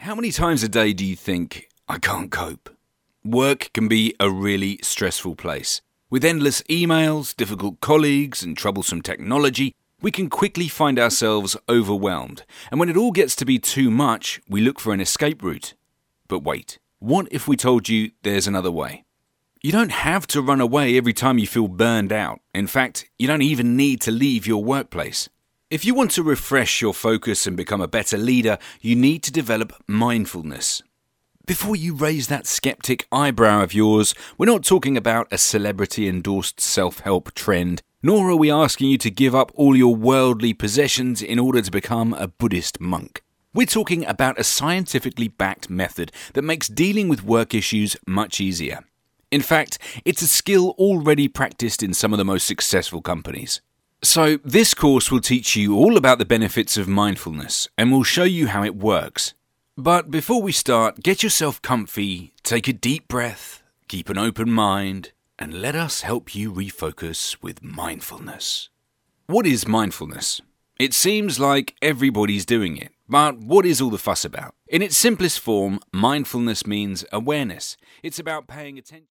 How many times a day do you think, I can't cope? Work can be a really stressful place. With endless emails, difficult colleagues, and troublesome technology, we can quickly find ourselves overwhelmed. And when it all gets to be too much, we look for an escape route. But wait, what if we told you there's another way? You don't have to run away every time you feel burned out. In fact, you don't even need to leave your workplace. If you want to refresh your focus and become a better leader, you need to develop mindfulness. Before you raise that skeptic eyebrow of yours, we're not talking about a celebrity-endorsed self-help trend, nor are we asking you to give up all your worldly possessions in order to become a Buddhist monk. We're talking about a scientifically backed method that makes dealing with work issues much easier. In fact, it's a skill already practiced in some of the most successful companies. So, this course will teach you all about the benefits of mindfulness, and we'll show you how it works. But before we start, get yourself comfy, take a deep breath, keep an open mind, and let us help you refocus with mindfulness. What is mindfulness? It seems like everybody's doing it, but what is all the fuss about? In its simplest form, mindfulness means awareness. It's about paying attention.